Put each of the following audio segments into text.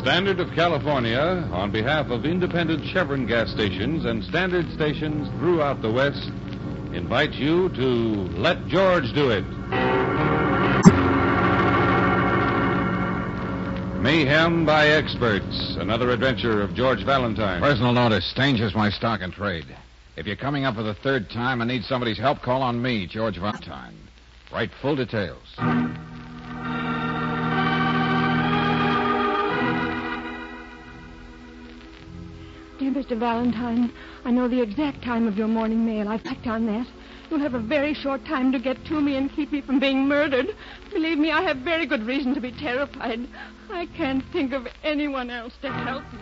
Standard of California, on behalf of independent Chevron gas stations and standard stations throughout the West, invites you to Let George Do It. Mayhem by Experts, another adventure of George Valentine. Personal notice, danger's my stock and trade. If you're coming up for the third time and need somebody's help, call on me, George Valentine. Write full details. Dear Mr. Valentine, I know the exact time of your morning mail. I've checked on that. You'll have a very short time to get to me and keep me from being murdered. Believe me, I have very good reason to be terrified. I can't think of anyone else to help me.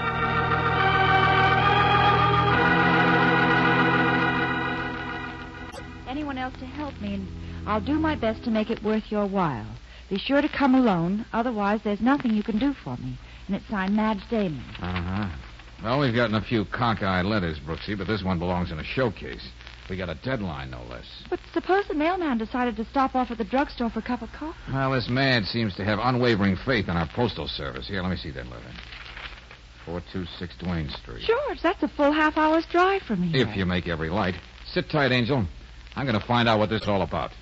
Anyone else to help me, and I'll do my best to make it worth your while. Be sure to come alone, otherwise there's nothing you can do for me. And it's signed Madge Damon. Uh-huh. Well, we've gotten a few cockeyed letters, Brooksy, but this one belongs in a showcase. We got a deadline, no less. But suppose the mailman decided to stop off at the drugstore for a cup of coffee. Well, this man seems to have unwavering faith in our postal service. Here, let me see that letter. 426 Duane Street. George, that's a full half-hour's drive from here. If you make every light. Sit tight, Angel. I'm going to find out what this is all about.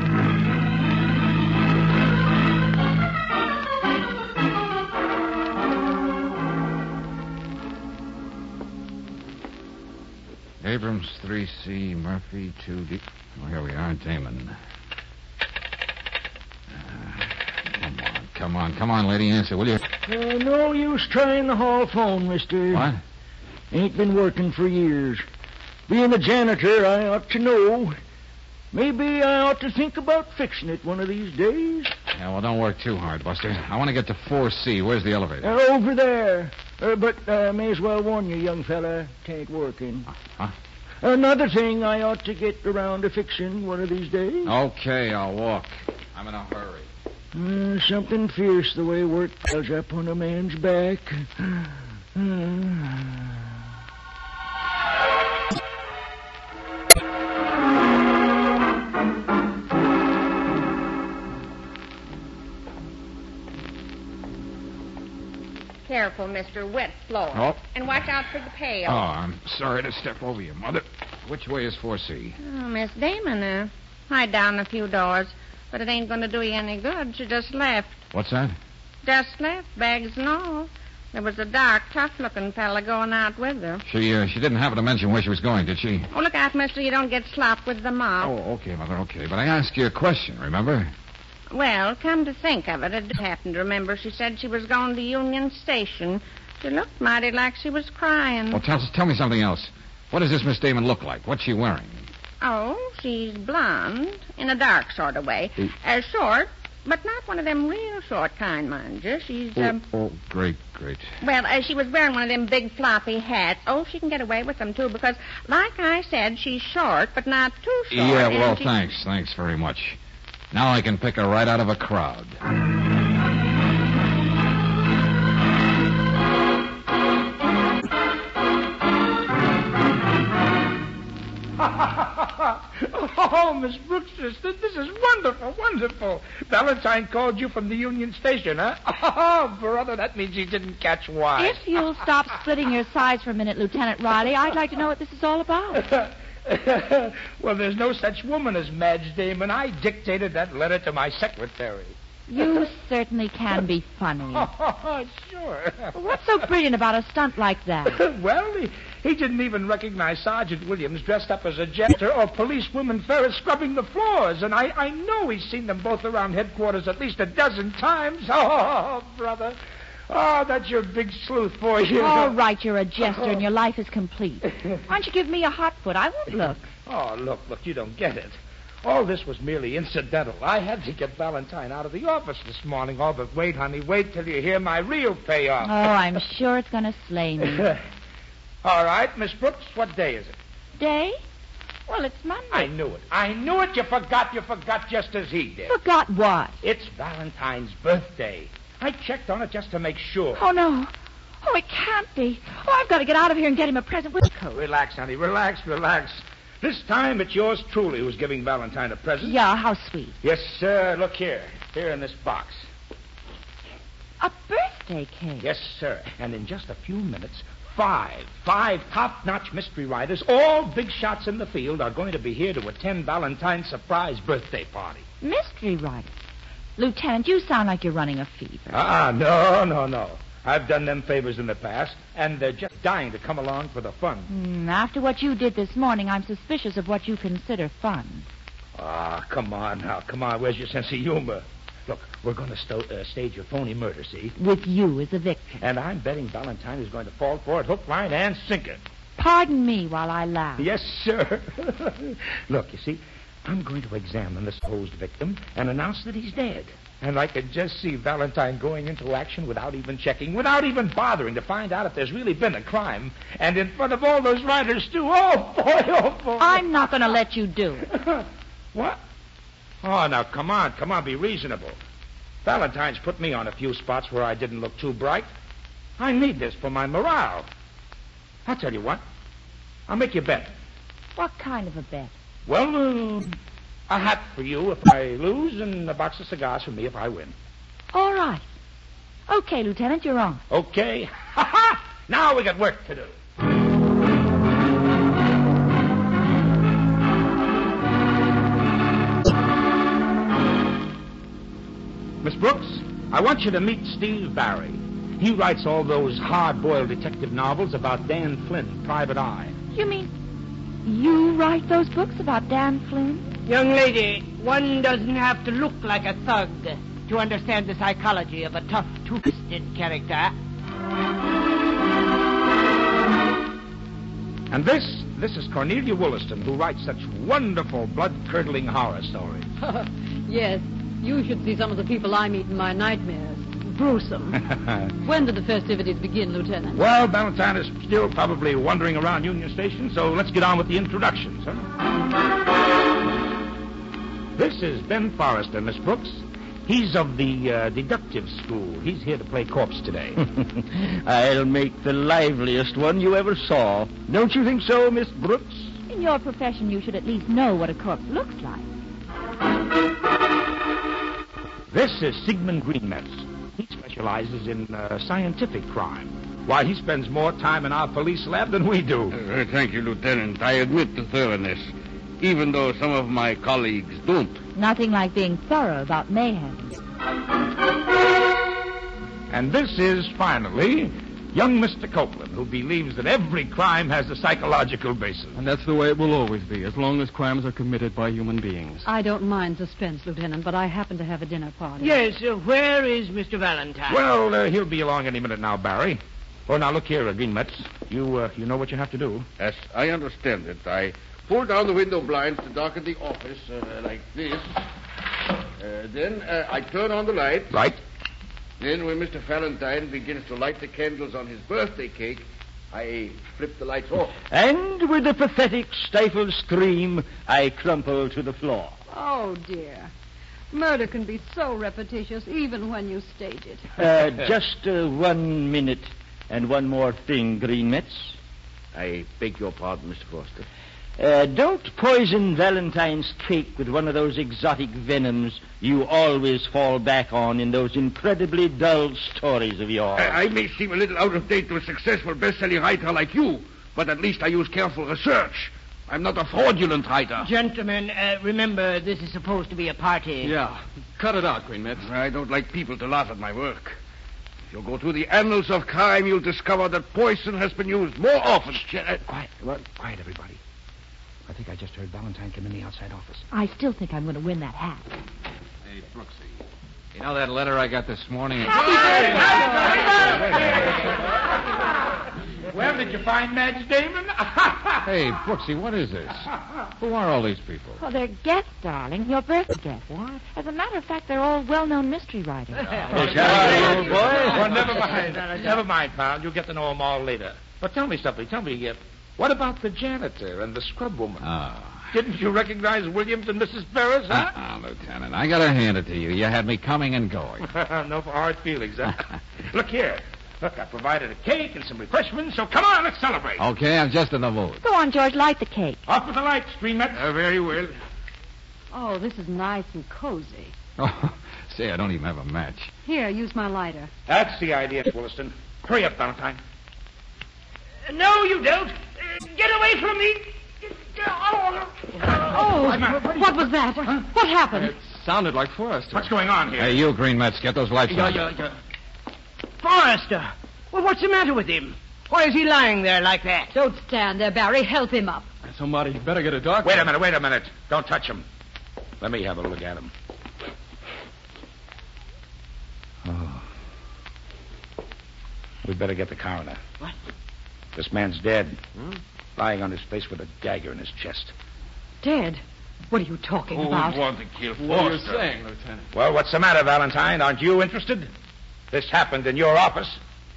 Abrams, 3C, Murphy, 2D. Oh, here we are, Damon. Come on, lady, answer, will you? No use trying the hall phone, mister. What? Ain't been working for years. Being a janitor, I ought to know. Maybe I ought to think about fixing it one of these days. Yeah, well, don't work too hard, Buster. I want to get to 4C. Where's the elevator? Over there. But may as well warn you, young fella, tain't working. Huh? Another thing I ought to get around to fixing one of these days. Okay, I'll walk. I'm in a hurry. Something fierce the way work piles up on a man's back. Careful, mister. Wet floor. Oh. And watch out for the pail. Oh, I'm sorry to step over you, Mother. Which way is 4C? Oh, Miss Damon, hide down a few doors. But it ain't going to do you any good. She just left. What's that? Just left, bags and all. There was a dark, tough-looking fella going out with her. She didn't happen to mention where she was going, did she? Oh, look out, mister. You don't get slopped with the mob. Oh, okay, Mother, okay. But I asked you a question, remember? Well, come to think of it, I did happen to remember she said she was going to Union Station. She looked mighty like she was crying. Well, tell me something else. What does this Miss Damon look like? What's she wearing? Oh, she's blonde, in a dark sort of way. Short, but not one of them real short kind, mind you. She's, great. Well, she was wearing one of them big floppy hats. Oh, she can get away with them, too, because, like I said, she's short, but not too short. Yeah, well, thanks very much. Now I can pick her right out of a crowd. Oh, Miss Brooks, this is wonderful. Valentine called you from the Union Station, huh? Oh, brother, that means he didn't catch why. If you'll stop splitting your sides for a minute, Lieutenant Riley, I'd like to know what this is all about. Well, there's no such woman as Madge Damon. I dictated that letter to my secretary. You certainly can be funny. Oh, sure. What's so brilliant about a stunt like that? Well, he didn't even recognize Sergeant Williams dressed up as a janitor or policewoman Ferris scrubbing the floors. And I know he's seen them both around headquarters at least a dozen times. Oh, brother. Oh, that's your big sleuth for you. All right, you're a jester and your life is complete. Why don't you give me a hot foot? I won't look. Oh, look, you don't get it. All this was merely incidental. I had to get Valentine out of the office this morning. Oh, but wait, honey, wait till you hear my real payoff. Oh, I'm sure it's going to slay me. All right, Miss Brooks, what day is it? Day? Well, it's Monday. I knew it. You forgot just as he did. Forgot what? It's Valentine's birthday. I checked on it just to make sure. Oh, no. Oh, it can't be. Oh, I've got to get out of here and get him a present with a coat. Relax, honey, relax. This time it's yours truly who's giving Valentine a present. Yeah, how sweet. Yes, sir. Look here. Here in this box. A birthday birthday cake. Yes, sir. And in just a few minutes, five top-notch mystery writers, all big shots in the field, are going to be here to attend Valentine's surprise birthday party. Mystery writers? Lieutenant, you sound like you're running a fever. No. I've done them favors in the past, and they're just dying to come along for the fun. After what you did this morning, I'm suspicious of what you consider fun. Come on now. Come on. Where's your sense of humor? Look, we're going to stage a phony murder, see? With you as a victim. And I'm betting Valentine is going to fall for it hook, line, and sinker. Pardon me while I laugh. Yes, sir. Look, you see, I'm going to examine the supposed victim and announce that he's dead. And I could just see Valentine going into action without even checking, without even bothering to find out if there's really been a crime. And in front of all those writers, too. Oh, boy. I'm not going to let you do it. What? Oh, now, come on, be reasonable. Valentine's put me on a few spots where I didn't look too bright. I need this for my morale. I'll tell you what. I'll make you a bet. What kind of a bet? Well, a hat for you if I lose and a box of cigars for me if I win. All right. Okay, Lieutenant, you're on. Okay. Ha-ha! Now we got work to do. Miss Brooks, I want you to meet Steve Barry. He writes all those hard-boiled detective novels about Dan Flynn, Private Eye. You mean you write those books about Dan Flynn? Young lady, one doesn't have to look like a thug to understand the psychology of a tough, twisted character. And this is Cornelia Wollaston, who writes such wonderful, blood-curdling horror stories. Yes, you should see some of the people I meet in my nightmares. Gruesome. When do the festivities begin, Lieutenant? Well, Valentine is still probably wandering around Union Station, so let's get on with the introductions, huh? This is Ben Forrester, Miss Brooks. He's of the deductive school. He's here to play corpse today. I'll make the liveliest one you ever saw. Don't you think so, Miss Brooks? In your profession, you should at least know what a corpse looks like. This is Sigmund Greenmetz. He specializes in scientific crime. Why, he spends more time in our police lab than we do. Thank you, Lieutenant. I admit the thoroughness, even though some of my colleagues don't. Nothing like being thorough about mayhem. And this is, finally, young Mr. Copeland, who believes that every crime has a psychological basis. And that's the way it will always be, as long as crimes are committed by human beings. I don't mind suspense, Lieutenant, but I happen to have a dinner party. Yes, where is Mr. Valentine? Well, he'll be along any minute now, Barry. Oh, now, look here, Greenmetz. You know what you have to do. Yes, I understand it. I pull down the window blinds to darken the office like this. Then I turn on the light. Right. Then when Mr. Valentine begins to light the candles on his birthday cake, I flip the lights off. And with a pathetic, stifled scream, I crumple to the floor. Oh, dear. Murder can be so repetitious, even when you stage it. Just 1 minute and one more thing, Greenmetz. I beg your pardon, Mr. Foster. Don't poison Valentine's cake with one of those exotic venoms you always fall back on in those incredibly dull stories of yours. I may seem a little out of date to a successful best-selling writer like you, but at least I use careful research. I'm not a fraudulent writer. Gentlemen, remember, this is supposed to be a party. Yeah. Cut it out, Greenmetz. I don't like people to laugh at my work. If you go through the annals of crime, you'll discover that poison has been used more often. Quiet, everybody. I think I just heard Valentine come in the outside office. I still think I'm going to win that hat. Hey, Brooksy. You know that letter I got this morning? Well, did you find Madge Damon? Hey, Brooksy, what is this? Who are all these people? Oh, they're guests, darling. Your birthday guests. What? As a matter of fact, they're all well-known mystery writers. Old boy. Well, never mind, pal. You'll get to know them all later. But tell me something. What about the janitor and the scrub woman? Oh. Didn't you recognize Williams and Mrs. Ferris, huh? Lieutenant, I gotta hand it to you. You had me coming and going. No hard feelings, huh? Look here. Look, I provided a cake and some refreshments, so come on, let's celebrate. Okay, I'm just in the mood. Go on, George, light the cake. Off with the lights, Greenmetz. Very well. Oh, this is nice and cozy. Oh, say, I don't even have a match. Here, use my lighter. That's the idea, Williston. Hurry up, Valentine. No, you don't. Get away from me. Oh, what was that? What happened? It sounded like Forrester. What's going on here? Hey, you, Green Mets, get those lights on. Forrester. Well, what's the matter with him? Why is he lying there like that? Don't stand there, Barry. Help him up. Somebody better get a doctor. Wait a minute. Don't touch him. Let me have a look at him. Oh. We'd better get the coroner. What? This man's dead. Lying on his face with a dagger in his chest. Dead? What are you talking Who about? would want to kill Forrester? What are you saying, Lieutenant? Well, what's the matter, Valentine? Aren't you interested? This happened in your office.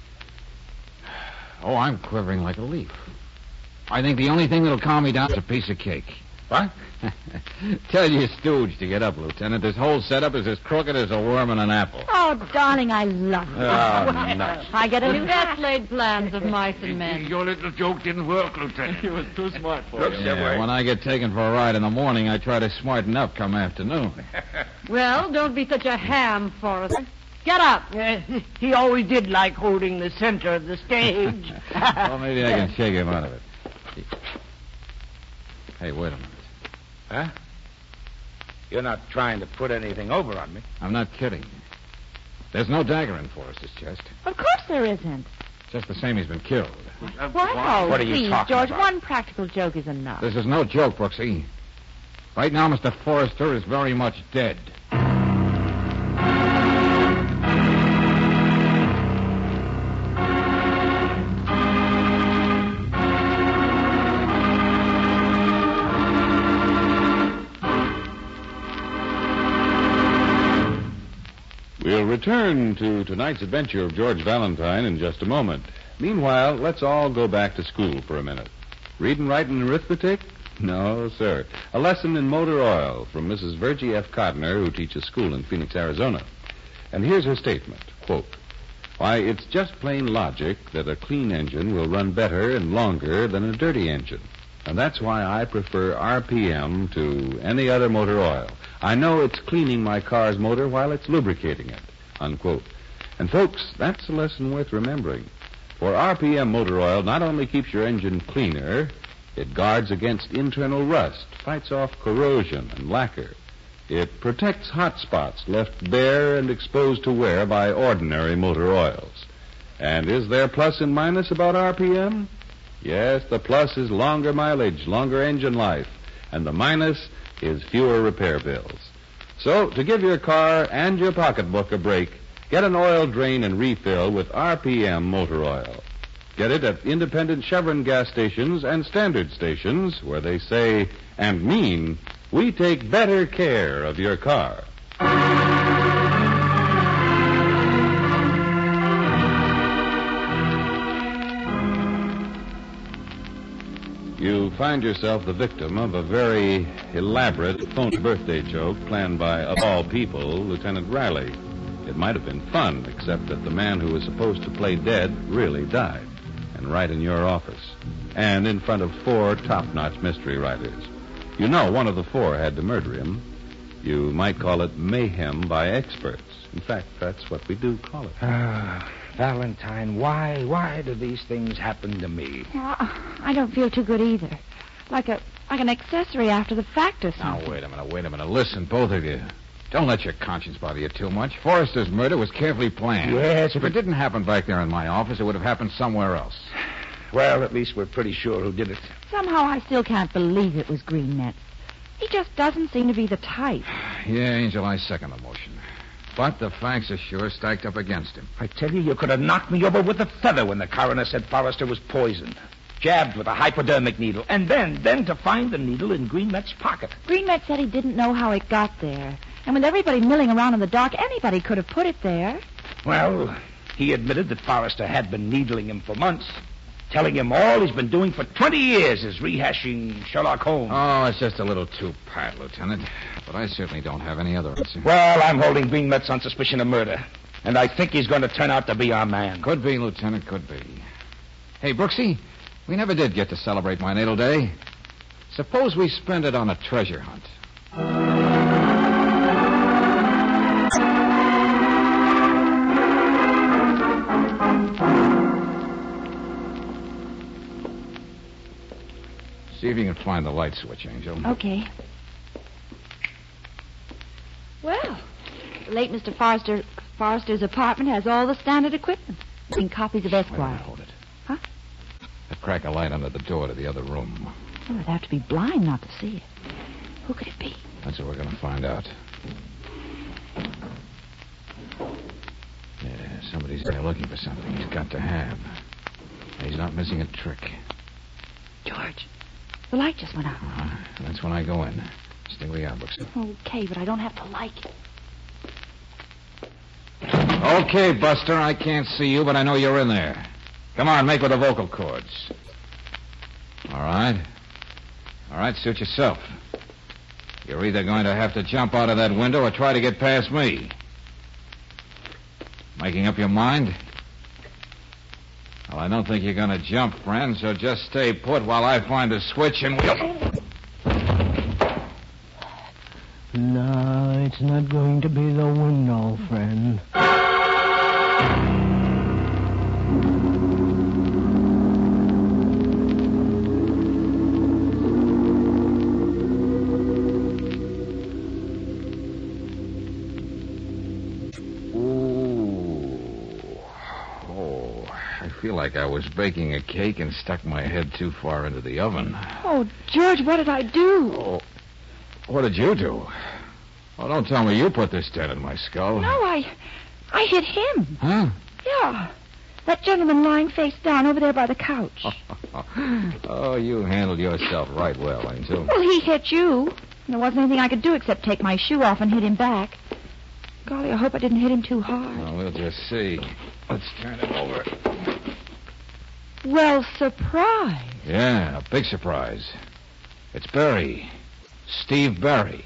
Oh, I'm quivering like a leaf. I think the only thing that'll calm me down is a piece of cake. What? Tell your stooge to get up, Lieutenant. This whole setup is as crooked as a worm in an apple. Oh, darling, I love you. Oh, nuts. I get a new Best laid plans of mice and men. Your little joke didn't work, Lieutenant. He was too smart for Looks you. that way. When I get taken for a ride in the morning, I try to smarten up come afternoon. Well, don't be such a ham, Forrester. Get up. He always did like holding the center of the stage. Well, maybe I can shake him out of it. Hey, wait a minute. Huh? You're not trying to put anything over on me. I'm not kidding. There's no dagger in Forrester's chest. Of course there isn't. Just the same he's been killed. What? Oh, What are you please, talking George, about? one practical joke is enough. This is no joke, Brooksy. Right now, Mr. Forrester is very much dead. We'll return to tonight's adventure of George Valentine in just a moment. Meanwhile, let's all go back to school for a minute. Reading, writing, and arithmetic? No, sir. A lesson in motor oil from Mrs. Virgie F. Codner, who teaches school in Phoenix, Arizona. And here's her statement, quote, "Why, it's just plain logic that a clean engine will run better and longer than a dirty engine. And that's why I prefer RPM to any other motor oil. I know it's cleaning my car's motor while it's lubricating it," unquote. And, folks, that's a lesson worth remembering. For RPM motor oil not only keeps your engine cleaner, it guards against internal rust, fights off corrosion and lacquer. It protects hot spots left bare and exposed to wear by ordinary motor oils. And is there plus and minus about RPM? Yes, the plus is longer mileage, longer engine life, and the minus is fewer repair bills. So, to give your car and your pocketbook a break, get an oil drain and refill with RPM motor oil. Get it at independent Chevron gas stations and standard stations where they say and mean, we take better care of your car. You find yourself the victim of a very elaborate phony birthday joke planned by, of all people, Lieutenant Riley. It might have been fun, except that the man who was supposed to play dead really died. And right in your office. And in front of 4 top-notch mystery writers. You know one of the 4 had to murder him. You might call it mayhem by experts. In fact, that's what we do call it. Valentine, why do these things happen to me? Well, I don't feel too good either. Like an accessory after the fact or Now, something. wait a minute. Listen, both of you. Don't let your conscience bother you too much. Forrester's murder was carefully planned. Yes, If it didn't happen back there in my office, it would have happened somewhere else. Well, at least we're pretty sure who did it. Somehow I still can't believe it was Green Metz. He just doesn't seem to be the type. Yeah, Angel, I second the motion. But the facts are sure stacked up against him. I tell you could have knocked me over with a feather when the coroner said Forrester was poisoned. Jabbed with a hypodermic needle. And then to find the needle in Green Metz's pocket. Green Metz said he didn't know how it got there. And with everybody milling around in the dark, anybody could have put it there. Well, he admitted that Forrester had been needling him for months. Telling him all he's been doing for 20 years is rehashing Sherlock Holmes. Oh, it's just a little too pat, Lieutenant. But I certainly don't have any other answer. Well, I'm holding Green Metz on suspicion of murder. And I think he's going to turn out to be our man. Could be, Lieutenant, could be. Hey, Brooksy, we never did get to celebrate my natal day. Suppose we spend it on a treasure hunt. if you can find the light switch, Angel. Okay. Well, the late Mr. Forrester's apartment has all the standard equipment, including copies of Esquire. Wait, hold it. Huh? I'd crack a light under the door to the other room. Oh, I'd have to be blind not to see it. Who could it be? That's what we're going to find out. Yeah, somebody's there looking for something he's got to have. He's not missing a trick. George, the light just went out. That's when I go in. Stay where you are, Brooks. Okay, but I don't have to like it. Okay, Buster, I can't see you, but I know you're in there. Come on, make with the vocal cords. All right. All right, suit yourself. You're either going to have to jump out of that window or try to get past me. Making up your mind? Well, I don't think you're going to jump, friend, so just stay put while I find a switch and we'll... No, it's not going to be the window, friend. I feel like I was baking a cake and stuck my head too far into the oven. Oh, George, what did I do? Oh, what did you do? Oh, don't tell me you put this dent in my skull. No, I hit him. Huh? Yeah. That gentleman lying face down over there by the couch. Oh, you handled yourself right well, Angel. Well, he hit you. There wasn't anything I could do except take my shoe off and hit him back. Golly, I hope I didn't hit him too hard. Well, we'll just see. Let's turn it over. Well, surprise. Yeah, a big surprise. It's Barry. Steve Barry.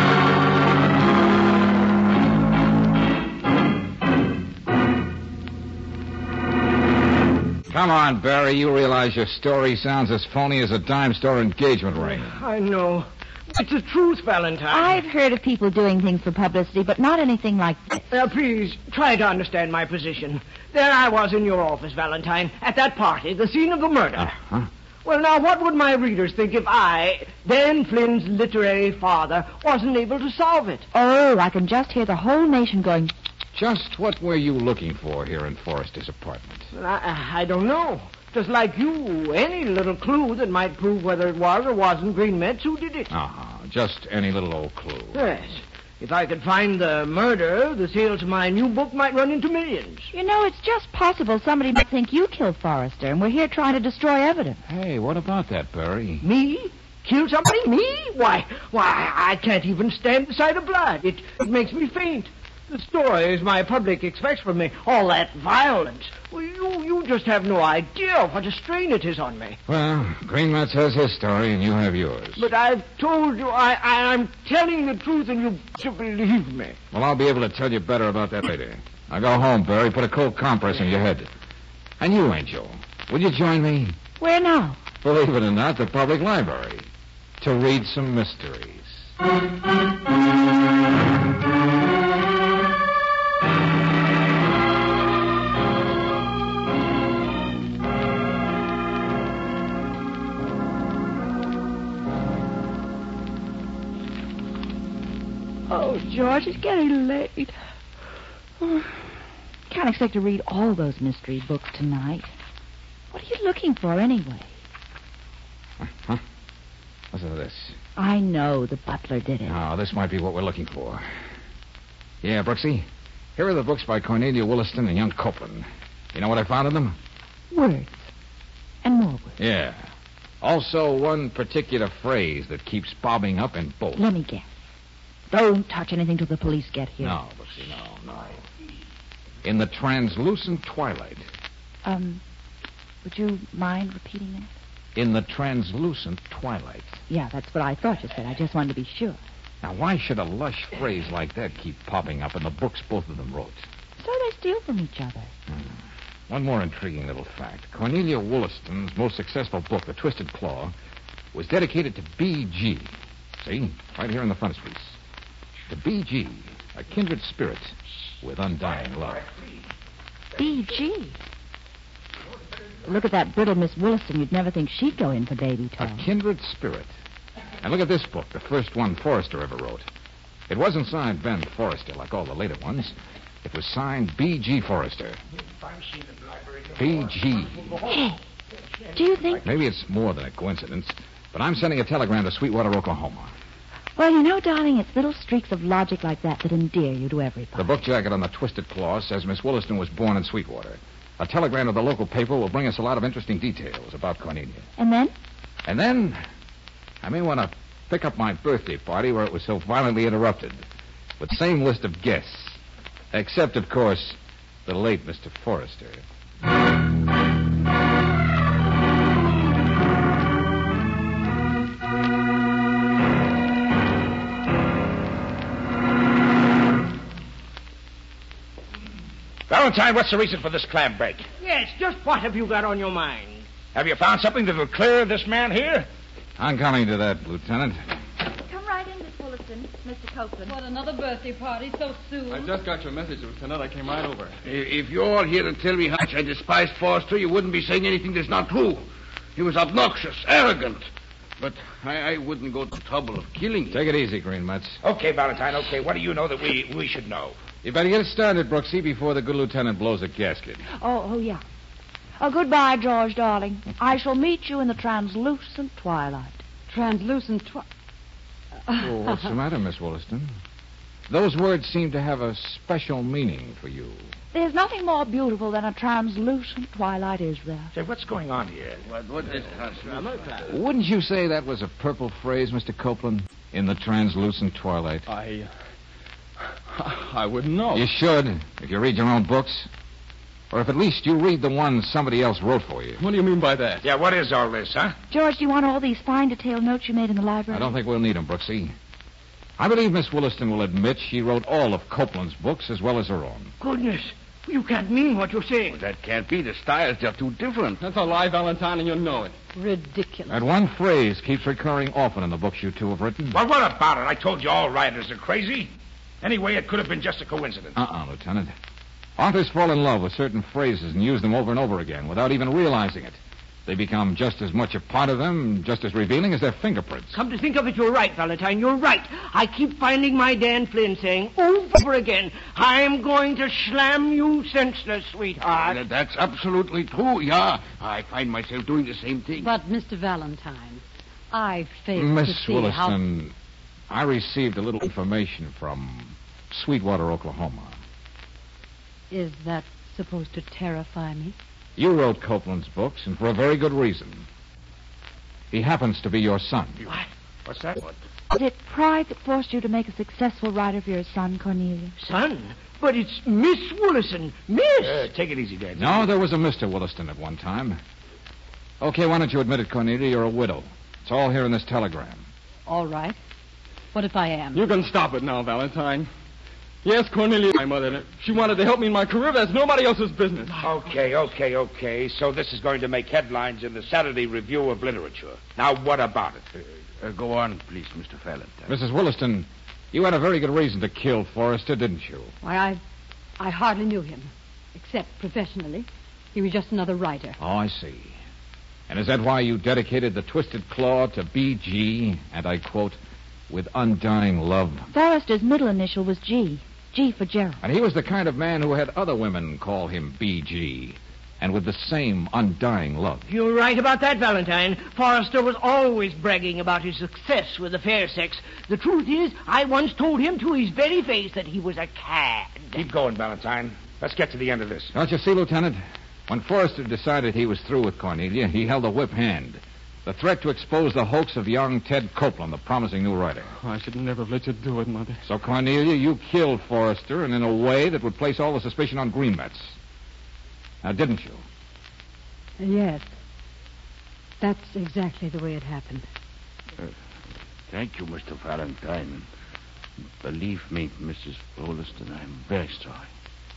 Come on, Barry. You realize your story sounds as phony as a dime store engagement ring. I know. It's the truth, Valentine. I've heard of people doing things for publicity, but not anything like this. Please, try to understand my position. There I was in your office, Valentine, at that party, the scene of the murder. Uh-huh. Well, now, what would my readers think if I, Dan Flynn's literary father, wasn't able to solve it? Oh, I can just hear the whole nation going... Just what were you looking for here in Forrester's apartment? Well, I don't know. Just like you, any little clue that might prove whether it was or wasn't Green Metz who did it. Uh-huh. Just any little old clue. Yes. If I could find the murder, the sales of my new book might run into millions. You know, it's just possible somebody might think you killed Forrester, and we're here trying to destroy evidence. Hey, what about that, Barry? Me? Kill somebody? Me? Why, I can't even stand the sight of blood. It makes me faint. The stories my public expects from me, all that violence. Well, you just have no idea what a strain it is on me. Well, Green Metz has his story and you have yours. But I've told you I'm telling the truth and you should believe me. Well, I'll be able to tell you better about that later. Now go home, Barry. Put a cold compress in your head. And you, Angel, will you join me? Where now? Believe it or not, the public library. To read some mysteries. Oh, George, it's getting late. Can't expect to read all those mystery books tonight. What are you looking for, anyway? Huh? What's this? I know the butler did it. Oh, this might be what we're looking for. Yeah, Brooksy. Here are the books by Cornelia Williston and young Copeland. You know what I found in them? Words. And more words. Yeah. Also, one particular phrase that keeps bobbing up in both. Let me guess. Don't touch anything till the police get here. No, Brooksy, no. In the translucent twilight. Would you mind repeating that? In the translucent twilight. Yeah, that's what I thought you said. I just wanted to be sure. Now, why should a lush phrase like that keep popping up in the books both of them wrote? So they steal from each other. One more intriguing little fact. Cornelia Williston's most successful book, The Twisted Claw, was dedicated to B.G. See? Right here in the frontispiece. To B.G., a kindred spirit with undying love. B.G.? Look at that brittle Miss Williston. You'd never think she'd go in for baby A talk. kindred spirit. And look at this book, the first one Forrester ever wrote. It wasn't signed Ben Forrester like all the later ones. It was signed B.G. Forrester. B.G. Hey, do you think... Maybe it's more than a coincidence, but I'm sending a telegram to Sweetwater, Oklahoma. Well, you know, darling, it's little streaks of logic like that that endear you to everybody. The book jacket on the twisted claw says Miss Williston was born in Sweetwater. A telegram to the local paper will bring us a lot of interesting details about Cornelia. And then? And then, I may want to pick up my birthday party where it was so violently interrupted. With the same list of guests. Except, of course, the late Mr. Forrester. Valentine, what's the reason for this clam break? Yes, just what have you got on your mind? Have you found something that will clear this man here? I'm coming to that, Lieutenant. Come right in, Miss Williston, Mr. Copeland. What, another birthday party so soon? I just got your message, Lieutenant. I came right over. If you're all here to tell me how much I despised Forrester, you wouldn't be saying anything that's not true. He was obnoxious, arrogant. But I wouldn't go to the trouble of killing him. Take it easy, Green Mutz. Okay, Valentine, okay. What do you know that we should know? You better get started, Brooksy, before the good lieutenant blows a gasket. Oh, yeah. Goodbye, George, darling. I shall meet you in the translucent twilight. Translucent Oh, what's the matter, Miss Williston? Those words seem to have a special meaning for you. There's nothing more beautiful than a translucent twilight, is there? Say, what's going on here? What is translucent? Wouldn't you say that was a purple phrase, Mr. Copeland? In the translucent twilight. I wouldn't know. You should, if you read your own books. Or if at least you read the ones somebody else wrote for you. What do you mean by that? Yeah, what is all this, huh? George, do you want all these fine detailed notes you made in the library? I don't think we'll need them, Brooksy. I believe Miss Williston will admit she wrote all of Copeland's books as well as her own. Goodness, you can't mean what you're saying. Well, that can't be. The styles are too different. That's a lie, Valentine, and you know it. Ridiculous. That one phrase keeps recurring often in the books you two have written. Well, what about it? I told you all writers are crazy. Anyway, it could have been just a coincidence. Lieutenant. Authors fall in love with certain phrases and use them over and over again without even realizing it. They become just as much a part of them, just as revealing as their fingerprints. Come to think of it, you're right, Valentine. You're right. I keep finding my Dan Flynn saying over again, I'm going to slam you senseless, sweetheart. That's absolutely true, yeah. I find myself doing the same thing. But, Mr. Valentine, I fail to Miss see Williston, I received a little information from Sweetwater, Oklahoma. Is that supposed to terrify me? You wrote Copeland's books, and for a very good reason. He happens to be your son. What? What's that? What? Is it pride that forced you to make a successful writer for your son, Cornelia? Son? But it's Miss Williston. Miss! Take it easy, Dad. No, there was a Mr. Williston at one time. Okay, why don't you admit it, Cornelia? You're a widow. It's all here in this telegram. All right. What if I am? You can stop it now, Valentine. Yes, Cornelia, my mother. She wanted to help me in my career. That's nobody else's business. Okay. So this is going to make headlines in the Saturday Review of Literature. Now, what about it? Go on, please, Mr. Valentine. Mrs. Williston, you had a very good reason to kill Forrester, didn't you? Why, I hardly knew him, except professionally. He was just another writer. Oh, I see. And is that why you dedicated the Twisted Claw to B.G., and I quote, with undying love? Forrester's middle initial was G. G for Gerald. And he was the kind of man who had other women call him B.G., and with the same undying love. You're right about that, Valentine. Forrester was always bragging about his success with the fair sex. The truth is, I once told him to his very face that he was a cad. Keep going, Valentine. Let's get to the end of this. Don't you see, Lieutenant? When Forrester decided he was through with Cornelia, he held a whip hand. The threat to expose the hoax of young Ted Copeland, the promising new writer. I should never have let you do it, Mother. So, Cornelia, you killed Forrester, and in a way that would place all the suspicion on Green Mutz. Now, didn't you? Yes. That's exactly the way it happened. Thank you, Mr. Valentine. Believe me, Mrs. Williston, I'm very sorry.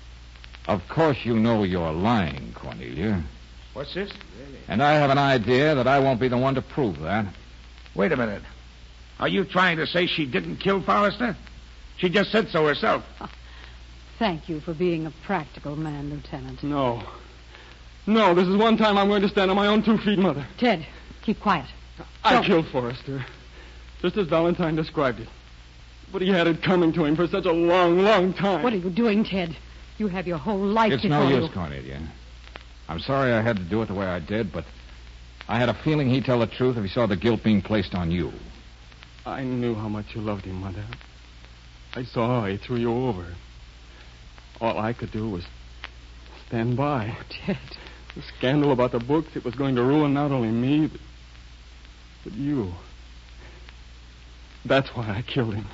Of course you know you're lying, Cornelia. What's this? And I have an idea that I won't be the one to prove that. Wait a minute. Are you trying to say she didn't kill Forrester? She just said so herself. Thank you for being a practical man, Lieutenant. No. No, this is one time I'm going to stand on my own 2 feet, Mother. Ted, keep quiet. I killed Forrester, just as Valentine described it. But he had it coming to him for such a long, long time. What are you doing, Ted? You have your whole life It's before no you. use, Cornelia. I'm sorry I had to do it the way I did, but I had a feeling he'd tell the truth if he saw the guilt being placed on you. I knew how much you loved him, Mother. I saw how he threw you over. All I could do was stand by. Oh, Ted. The scandal about the books, it was going to ruin not only me, but you. That's why I killed him.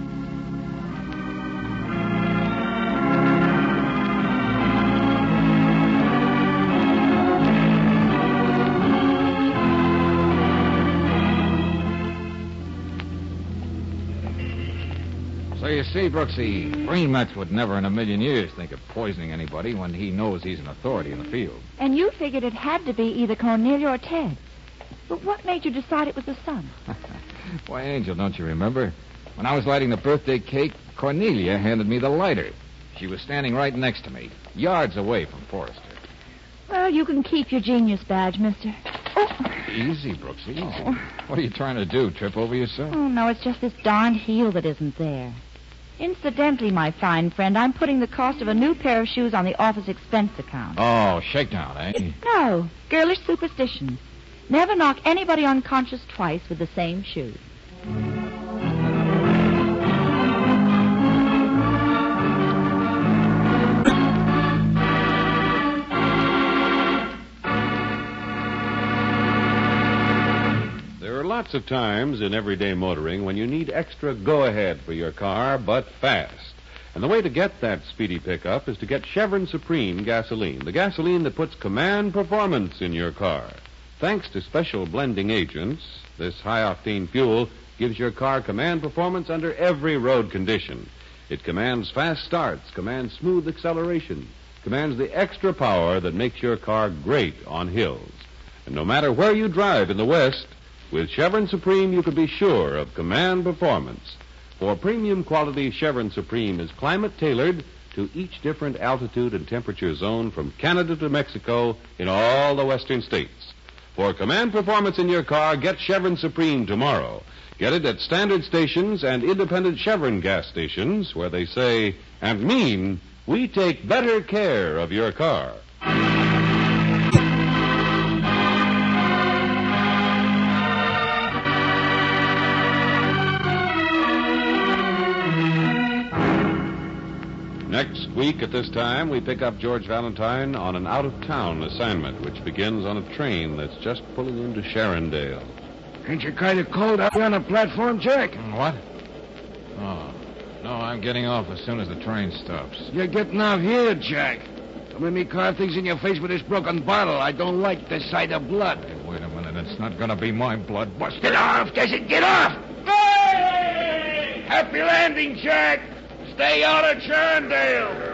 So you see, Brooksy, Breen Metz would never in a million years think of poisoning anybody when he knows he's an authority in the field. And you figured it had to be either Cornelia or Ted. But what made you decide it was the son? Why, Angel, don't you remember? When I was lighting the birthday cake, Cornelia handed me the lighter. She was standing right next to me, yards away from Forrester. Well, you can keep your genius badge, mister. Oh. Easy, Brooksy, easy. Oh. What are you trying to do, trip over yourself? Oh, no, it's just this darned heel that isn't there. Incidentally, my fine friend, I'm putting the cost of a new pair of shoes on the office expense account. Oh, shakedown, eh? No, girlish superstition. Never knock anybody unconscious twice with the same shoe. Lots of times in everyday motoring when you need extra go-ahead for your car, but fast. And the way to get that speedy pickup is to get Chevron Supreme gasoline, the gasoline that puts command performance in your car. Thanks to special blending agents, this high-octane fuel gives your car command performance under every road condition. It commands fast starts, commands smooth acceleration, commands the extra power that makes your car great on hills. And no matter where you drive in the West, with Chevron Supreme, you can be sure of command performance. For premium quality, Chevron Supreme is climate-tailored to each different altitude and temperature zone from Canada to Mexico in all the western states. For command performance in your car, get Chevron Supreme tomorrow. Get it at standard stations and independent Chevron gas stations where they say and mean, we take better care of your car. Next week at this time, we pick up George Valentine on an out-of-town assignment, which begins on a train that's just pulling into Sharondale. Ain't you kind of cold out here on the platform, Jack? What? Oh, no, I'm getting off as soon as the train stops. You're getting off here, Jack. Don't make me carve things in your face with this broken bottle. I don't like the sight of blood. Hey, wait a minute, it's not going to be my blood. Bust it off, does it? Get off! Hey! Happy landing, Jack! Stay out of Sharondale.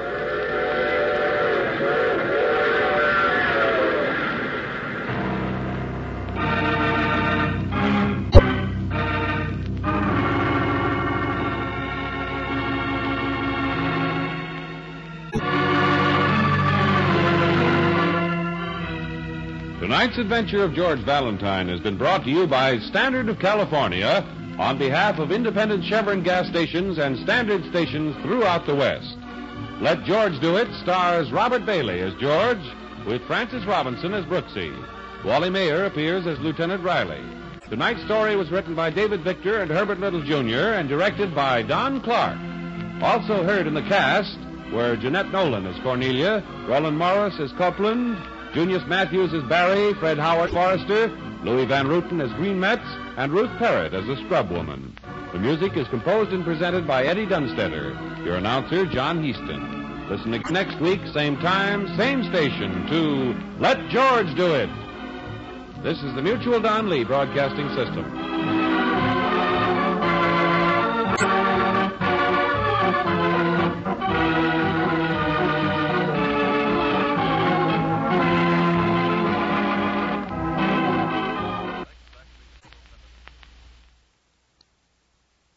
Tonight's adventure of George Valentine has been brought to you by Standard of California on behalf of independent Chevron gas stations and standard stations throughout the West. Let George Do It stars Robert Bailey as George, with Francis Robinson as Brooksy. Wally Mayer appears as Lieutenant Riley. Tonight's story was written by David Victor and Herbert Little, Jr., and directed by Don Clark. Also heard in the cast were Jeanette Nolan as Cornelia, Roland Morris as Copeland, Junius Matthews as Barry, Fred Howard Forrester, Louis Van Ruten as Green Metz, and Ruth Parrott as the Scrub Woman. The music is composed and presented by Eddie Dunstetter. Your announcer, John Heaston. Listen again next week, same time, same station, to Let George Do It. This is the Mutual Don Lee Broadcasting System.